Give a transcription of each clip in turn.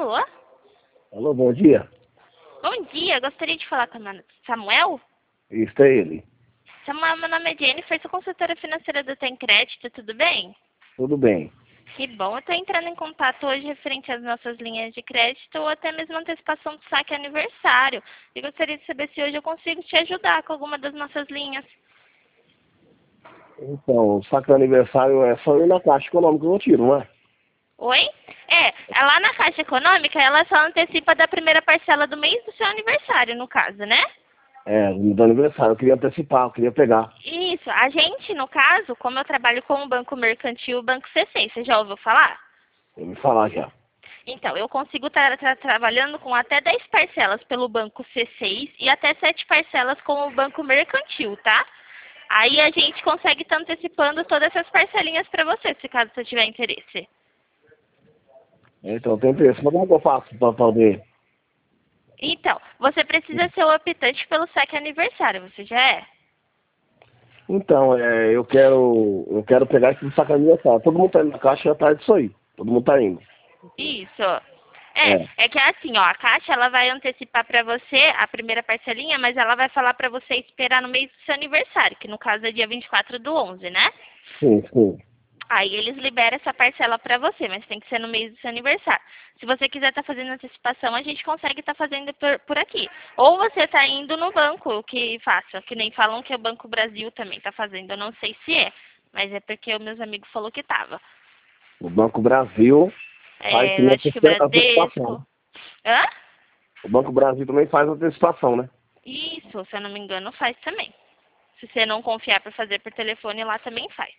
Alô? Alô, bom dia. Bom dia, gostaria de falar com o Samuel? Isso é ele. Samuel, meu nome é Jennifer, sou consultora financeira do Tem Crédito, tudo bem? Tudo bem. Que bom, eu estou entrando em contato hoje referente às nossas linhas de crédito ou até mesmo antecipação do saque aniversário. E gostaria de saber se hoje eu consigo te ajudar com alguma das nossas linhas. Então, o saque do aniversário é só ir na Caixa Econômica que eu tiro, não é? Oi? É lá na Caixa Econômica, ela só antecipa da primeira parcela do mês do seu aniversário, no caso, né? É, do aniversário. Eu queria antecipar, eu queria pegar. Isso, a gente, no caso, como eu trabalho com o Banco Mercantil, o Banco C6, você já ouviu falar? Eu me falar já. Então, eu consigo estar trabalhando com até 10 parcelas pelo Banco C6 e até 7 parcelas com o Banco Mercantil, tá? Aí a gente consegue estar antecipando todas essas parcelinhas para você, se caso você tiver interesse. Então, tem interesse. Mas como é que eu faço para poder? Então, você precisa ser o optante pelo saque aniversário, você já é? Então, eu quero pegar esse saque aniversário. Todo mundo tá indo na Caixa atrás disso aí. Todo mundo tá indo. Isso. É. É que é assim, ó, a Caixa ela vai antecipar para você a primeira parcelinha, mas ela vai falar para você esperar no mês do seu aniversário, que no caso é dia 24/11, né? Sim, sim. Aí eles liberam essa parcela para você, mas tem que ser no mês do seu aniversário. Se você quiser estar fazendo antecipação, a gente consegue estar fazendo por aqui. Ou você está indo no banco, o que faça, que nem falam que o Banco Brasil também está fazendo, eu não sei se é, mas é porque os meus amigos falou que estava. O Banco Brasil faz Eu também acho que o antecipação. Bradesco. Hã? O Banco Brasil também faz antecipação, né? Isso, se eu não me engano, faz também. Se você não confiar para fazer por telefone, lá também faz.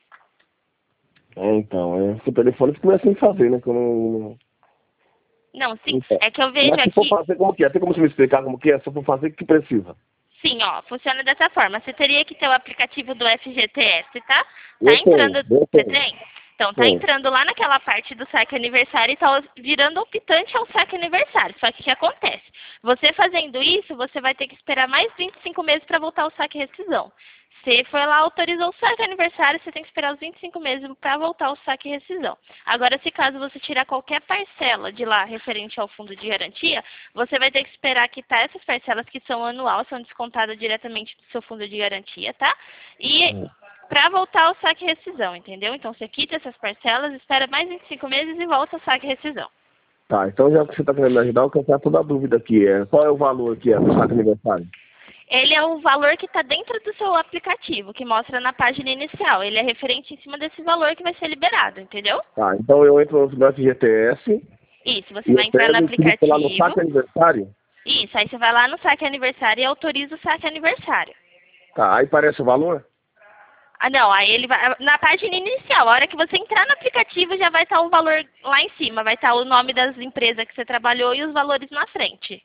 É, então, o telefone que começa a fazer, né? Que eu não... Não, sim, Então, é que eu vejo mas se for aqui. fazer como que é? Tem como você me explicar como que é? Se eu for fazer, o que precisa? Sim, ó, funciona dessa forma. Você teria que ter o aplicativo do FGTS, tá? Tá Eu tenho, entrando. eu Você tenho, tem? Então, tá tenho. entrando lá naquela parte do saque aniversário e tá virando optante ao saque aniversário. Só que o que acontece? Você fazendo isso, você vai ter que esperar mais 25 meses para voltar ao saque e rescisão. Você foi lá, autorizou o saque aniversário, você tem que esperar os 25 meses para voltar ao saque e rescisão. Agora, se caso você tirar qualquer parcela de lá referente ao fundo de garantia, você vai ter que esperar quitar essas parcelas que são anual, são descontadas diretamente do seu fundo de garantia, tá? E para voltar ao saque e rescisão, entendeu? Então, você quita essas parcelas, espera mais 25 meses e volta ao saque e rescisão. Tá, então já que você está querendo me ajudar, eu quero tirar toda a dúvida aqui. Qual é o valor que é do saque aniversário? Ele é o valor que está dentro do seu aplicativo, que mostra na página inicial. Ele é referente em cima desse valor que vai ser liberado, entendeu? Tá, então eu entro no FGTS Isso, você e vai eu entrar no pego e clico lá no aplicativo. saque aniversário. Isso, aí você vai lá no saque aniversário e autoriza o saque aniversário. Tá, aí parece o valor? Ah, não, aí ele vai. Na página inicial, a hora que você entrar no aplicativo, já vai estar o valor lá em cima, vai estar o nome das empresas que você trabalhou e os valores na frente.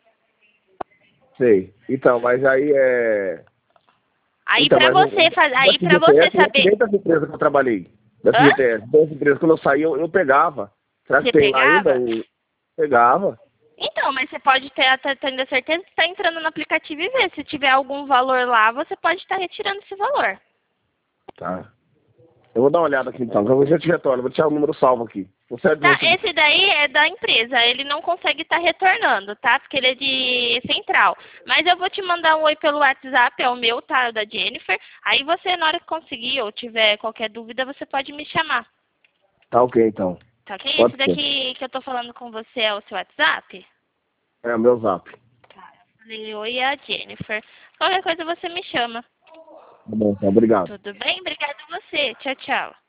Sei. Então, mas aí é... Aí Então, pra mas você o aí para você FGTS não é que saber. nem das empresas que eu trabalhei. Da Hã? FGTS. Das empresas, quando eu saí, eu pegava. Será que Você tem lá ainda? pegava? Pegava. Então, mas você pode ter até tendo a certeza que está entrando no aplicativo e ver. Se tiver algum valor lá, você pode estar retirando esse valor. Tá. Eu vou dar uma olhada aqui então. Eu já te retorno, vou deixar o número salvo aqui. Você é de Tá, você. esse daí é da empresa, ele não consegue estar retornando, tá? Porque ele é de central. Mas eu vou te mandar um oi pelo WhatsApp, é o meu, tá? O da Jennifer. Aí você, na hora que conseguir ou tiver qualquer dúvida, você pode me chamar. Tá ok então. Tá ok? Pode Esse ser. daqui que eu tô falando com você é o seu WhatsApp? É o meu zap. Tá. Eu falei, oi, é a Jennifer. Qualquer coisa você me chama. Tá bom, então. Obrigado. Tudo bem? Obrigada a você. Tchau, tchau.